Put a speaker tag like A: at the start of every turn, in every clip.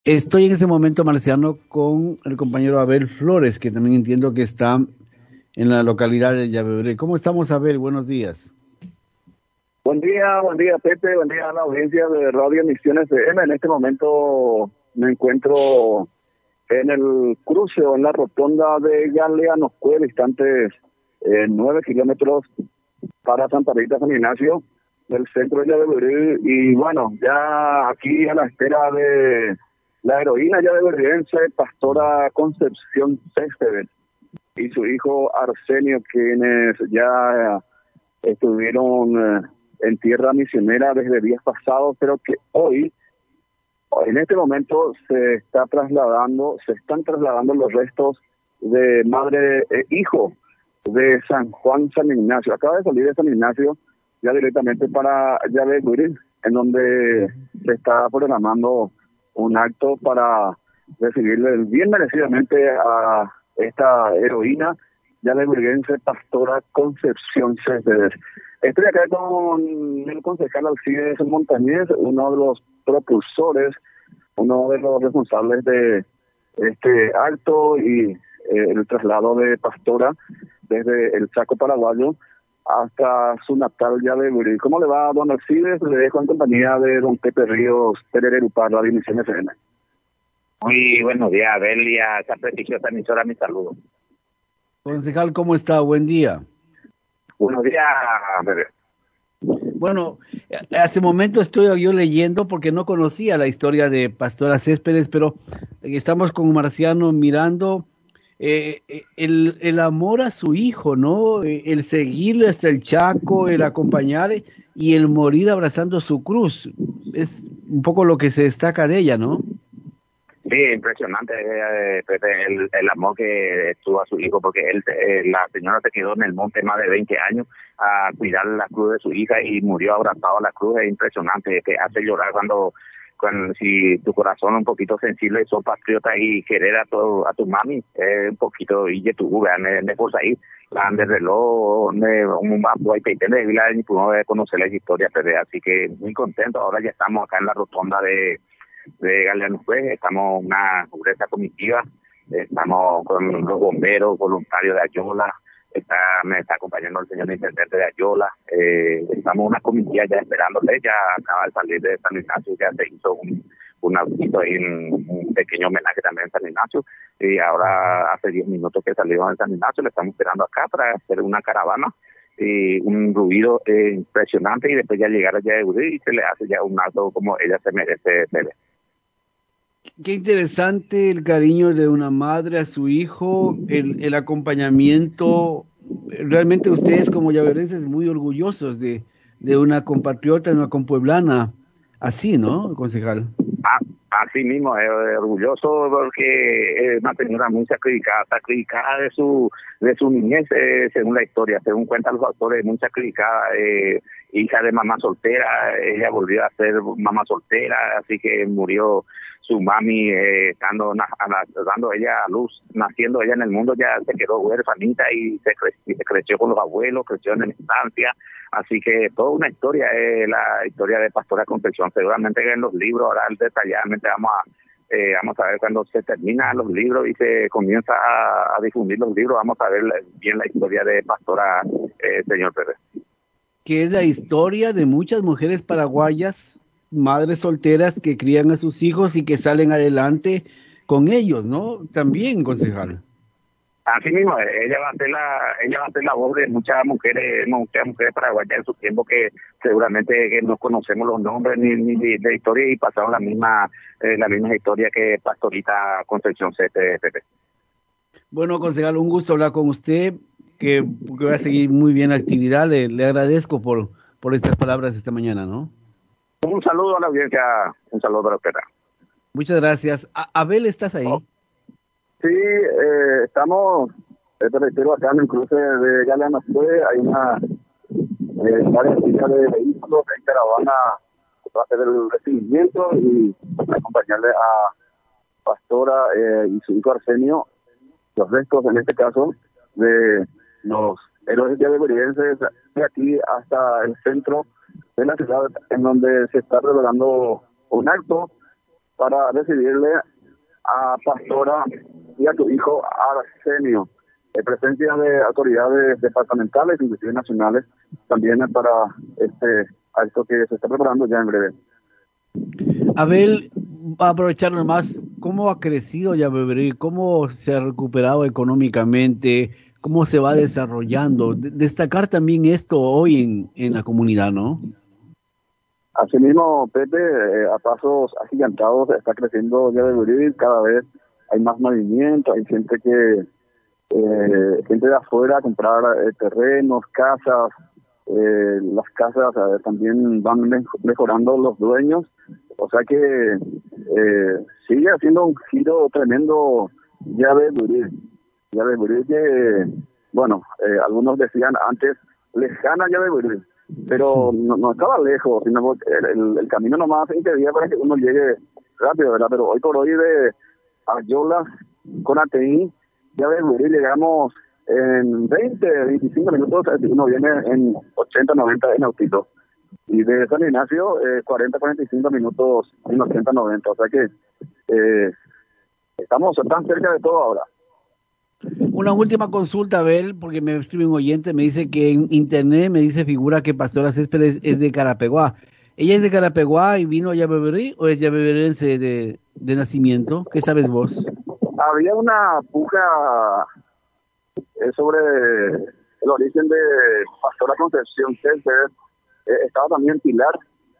A: Estoy en ese momento, Marciano, con el compañero Abel Flores, que también entiendo que está en la localidad de Llaveuré. ¿Cómo estamos, Abel? Buenos días.
B: Buen día Pepe, buen día a la audiencia de Radio Misiones FM. En este momento me encuentro en el cruce o en la rotonda de Galeanoscue, distantes 9 kilómetros para Santa Rita San Ignacio, del centro de Llaveuré. Y bueno, ya aquí a la espera de la heroína llaveuriense, pastora Concepción Céspedes, y su hijo Arsenio, quienes ya estuvieron en tierra misionera desde días pasados, pero que hoy, en este momento, se están trasladando los restos de madre e hijo de San Juan San Ignacio. Acaba de salir de San Ignacio ya directamente para Llaveguiri, en donde se está programando un acto para recibirle bien merecidamente a esta heroína llaveguiriense, pastora Concepción Céspedes. Estoy acá con el concejal Alcides Montañez, uno de los propulsores, uno de los responsables de este acto y el traslado de pastora desde el Chaco paraguayo hasta su natal Llaveguiri. ¿Cómo le va, don Alcides? Le dejo en compañía de don Pepe Ríos, Terererupar, la División FM.
C: Muy buenos días, Abel, y a esa prestigiosa emisora, mi saludo.
A: Concejal, ¿cómo está? Buen día.
C: Buenos días, Bebé.
A: Bueno, hace momento estoy yo leyendo porque no conocía la historia de Pastora Céspedes, pero estamos con Marciano mirando el amor a su hijo, ¿no? El seguirle hasta el Chaco, el acompañar y el morir abrazando su cruz. Es un poco lo que se destaca de ella, ¿no?
C: Sí, impresionante el amor que tuvo a su hijo, porque la señora se quedó en el monte más de 20 años a cuidar la cruz de su hija y murió abrazado a la cruz. Es impresionante, que hace llorar cuando si tu corazón es un poquito sensible, sos patriota y querer a tu mami, un poquito, y de tu me por ahí, la de reloj, un bajo y peitende de Vila, y pudimos conocer la historia, pero así que muy contento. Ahora ya estamos acá en la rotonda de Galeanoscue, estamos una empresa comitiva, estamos con los bomberos voluntarios de Ayola, me está acompañando el señor intendente de Ayola, estamos una comitiva ya esperándole, ya acaba de salir de San Ignacio, ya se hizo un audito ahí, un pequeño homenaje también en San Ignacio, y ahora hace 10 minutos que salimos de San Ignacio, le estamos esperando acá para hacer una caravana, un ruido impresionante, y después ya llegar allá de Uri y se le hace ya un acto como ella se merece ver.
A: Qué interesante el cariño de una madre a su hijo, el acompañamiento. Realmente ustedes como llaverenses muy orgullosos de una compatriota, de una compueblana, así, ¿no, concejal?
C: Ah, Así mismo, orgulloso porque es una señora muy sacrificada de su niñez, según la historia, según cuentan los autores, muy sacrificada, hija de mamá soltera. Ella volvió a ser mamá soltera, así que murió su mami dando ella a luz, naciendo ella en el mundo, ya se quedó huérfanita y se creció con los abuelos, creció en la infancia. Así que toda una historia es la historia de Pastora Concepción. Seguramente que en los libros, ahora detalladamente vamos a ver cuando se terminan los libros y se comienza a difundir los libros, vamos a ver bien la historia de Pastora, señor Pérez.
A: Que es la historia de muchas mujeres paraguayas, madres solteras que crían a sus hijos y que salen adelante con ellos, ¿no? También, concejal.
C: Así mismo, ella va a ser la voz de muchas mujeres paraguayas en su tiempo, que seguramente que no conocemos los nombres ni de historia, y pasaron la misma historia que Pastorita Concepción CTP.
A: Bueno, concejal, un gusto hablar con usted, que va a seguir muy bien la actividad. Le agradezco por estas palabras esta mañana, ¿no?
C: Un saludo a la audiencia, un saludo para usted.
A: Muchas gracias. Abel, ¿estás ahí?
B: Sí, estamos, te reitero, acá en el cruce de Galeanoscue. Hay una varias filas de vehículos en caravana para hacer el recibimiento y acompañarle a Pastora y su hijo Arsenio, los restos, en este caso, de los héroes llaveguirienses, de aquí hasta el centro de la ciudad, en donde se está revelando un acto para recibirle a Pastora y a tu hijo Arsenio. Presencia de autoridades departamentales, inclusive nacionales, también para a esto que se está preparando ya en breve.
A: Abel, va a aprovechar nomás, ¿cómo ha crecido Llave, cómo se ha recuperado económicamente, cómo se va desarrollando? Destacar también esto hoy en la comunidad, ¿no?
B: Asimismo, Pepe, a pasos agigantados está creciendo Llave, cada vez hay más movimiento, hay gente gente de afuera a comprar terrenos, casas, las casas también van mejorando los dueños, o sea que sigue haciendo un giro tremendo Llave Burí que, bueno, algunos decían antes lejana Llave Burí, pero no estaba lejos, sino el camino nomás impedía para que uno llegue rápido, ¿verdad? Pero hoy por hoy de Ayolas con ATI, Llave Burí llegamos en 25 minutos, uno viene en 80, 90 en autito. Y de San Ignacio, 40, 45 minutos en 80, 90. O sea que estamos tan cerca de todo ahora.
A: Una última consulta, Abel, porque me escribe un oyente, me dice que en internet figura que Pastora Céspedes es de Carapeguá. ¿Ella es de Carapeguá y vino a Llaveverí o es llaveverense de nacimiento? ¿Qué sabes vos?
B: Había una puja sobre el origen de Pastora Concepción Céspedes. Estaba también Pilar,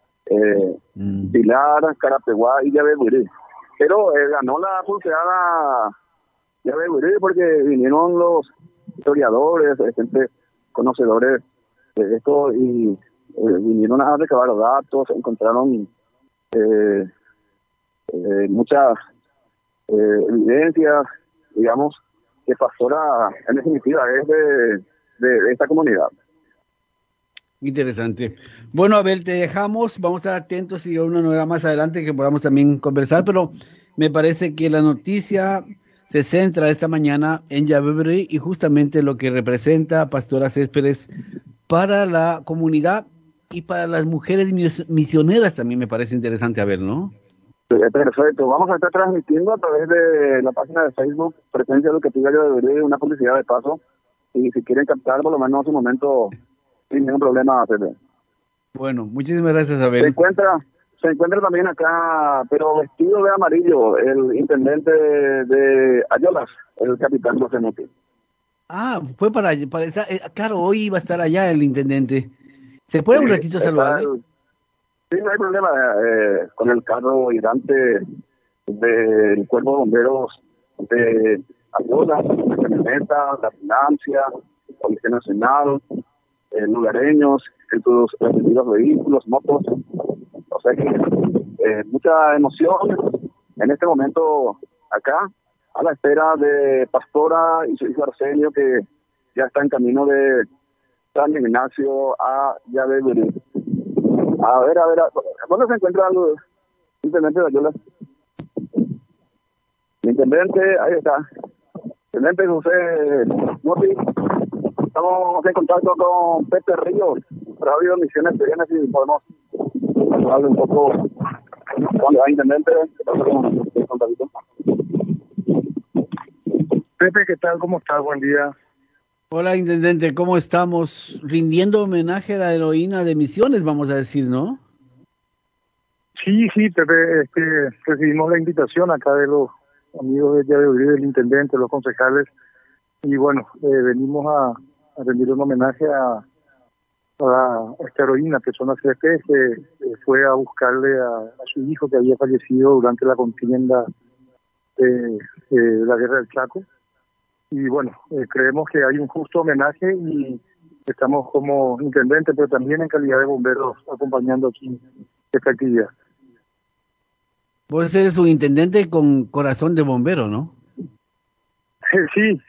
B: Carapeguá y Llaveverí. Pero ganó la pulseada Llaveverí porque vinieron los historiadores, gente conocedores de esto y vinieron a recabar datos, encontraron muchas evidencias, digamos, que Pastora en definitiva es de esta comunidad.
A: Interesante. Bueno, Abel, te dejamos, vamos a estar atentos y una nueva más adelante que podamos también conversar, pero me parece que la noticia se centra esta mañana en Llave y justamente lo que representa Pastora Céspedes para la comunidad y para las mujeres misioneras también me parece interesante, Abel, ¿no?
B: Perfecto, vamos a estar transmitiendo a través de la página de Facebook Presencia Educativa Llave, una publicidad de paso, y si quieren captar por lo menos un momento sin ningún problema, Pepe.
A: Bueno, muchísimas gracias, Abel.
B: Se encuentra también acá, pero vestido de amarillo, el intendente de Ayolas, el capitán José Muti.
A: Ah, fue para esa, claro, hoy iba a estar allá el intendente. ¿Se puede un ratito saludarle?
B: Sí, no hay problema, con el carro hidrante del Cuerpo de Bomberos de Ayolas, la camioneta, la financia, Policía Nacional, lugareños, en sus respectivos vehículos, motos. O sea que mucha emoción en este momento acá, a la espera de Pastora y su hijo Arsenio, que ya está en camino de San Ignacio a Llaveverí. A ver, ¿dónde se encuentra el intendente de Ayolas? El intendente, ahí está. Intendente José Moti. Estamos en contacto con Pepe Ríos, Radio Misiones Pequeñas, y podemos hablar un poco. ¿Dónde va, intendente?
D: Pepe, ¿qué tal? ¿Cómo estás? Buen día.
A: Hola, intendente, ¿cómo estamos? Rindiendo homenaje a la heroína de Misiones, vamos a decir, ¿no?
D: Sí, Pepe, recibimos la invitación acá de los amigos de Llaveverí, del intendente, los concejales, y bueno, venimos a rendir un homenaje a esta heroína, Pastora Céspedes, que fue a buscarle a su hijo que había fallecido durante la contienda de la Guerra del Chaco. Y bueno, creemos que hay un justo homenaje y estamos como intendente, pero también en calidad de bomberos acompañando aquí esta actividad.
A: Vos eres un intendente con corazón de bombero, ¿no?
D: Sí.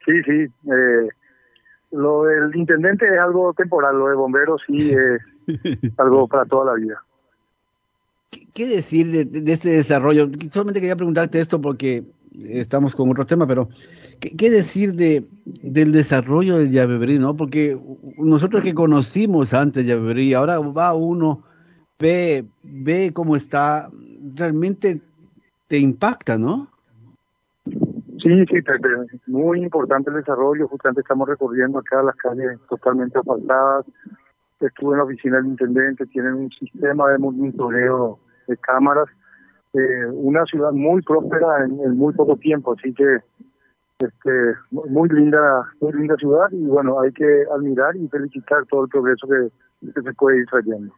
D: Lo del intendente es algo temporal, lo de bomberos sí es algo para toda la vida.
A: ¿Qué decir de ese desarrollo? Solamente quería preguntarte esto porque estamos con otro tema, pero ¿qué decir del desarrollo de Llaveverí, no? Porque nosotros que conocimos antes Llaveverí, ahora va uno, ve cómo está, realmente te impacta, ¿no?
D: Sí, Pepe, muy importante el desarrollo. Justamente estamos recorriendo acá las calles totalmente asfaltadas. Estuve en la oficina del intendente, tienen un sistema de monitoreo de cámaras. Una ciudad muy próspera en muy poco tiempo, así que muy linda ciudad, y bueno, hay que admirar y felicitar todo el progreso que se puede ir trayendo.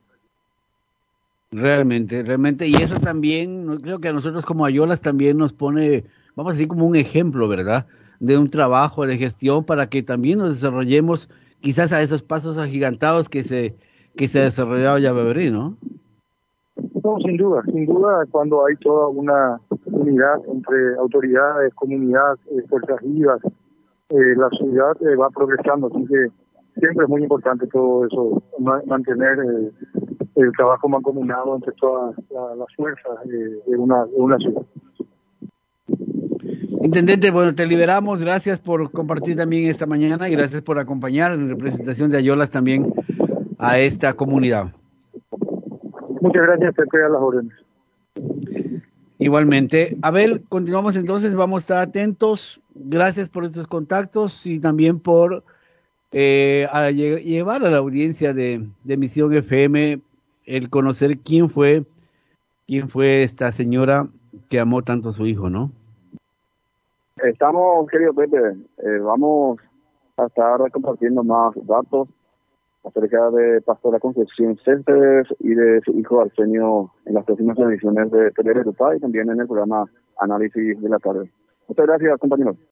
A: Realmente, y eso también, creo que a nosotros como Ayolas también nos pone, vamos a decir, como un ejemplo, ¿verdad? De un trabajo de gestión para que también nos desarrollemos quizás a esos pasos agigantados que se ha desarrollado Llaverí, ¿no?
D: No, sin duda, cuando hay toda una unidad entre autoridades, comunidad, fuerzas vivas, la ciudad va progresando, así que siempre es muy importante todo eso, mantener el trabajo mancomunado entre todas las fuerzas de una ciudad.
A: Intendente, bueno, te liberamos, gracias por compartir también esta mañana y gracias por acompañar en representación de Ayolas también a esta comunidad.
D: Muchas gracias, Pepe, a las órdenes.
A: Igualmente. Abel, continuamos entonces, vamos a estar atentos. Gracias por estos contactos y también por llevar a la audiencia de Misión FM el conocer quién fue esta señora que amó tanto a su hijo, ¿no?
B: Estamos, querido Pepe, vamos a estar compartiendo más datos acerca de Pastora Concepción Céspedes y de su hijo Arsenio en las próximas ediciones de Tele y también en el programa Análisis de la Tarde. Muchas gracias, compañeros.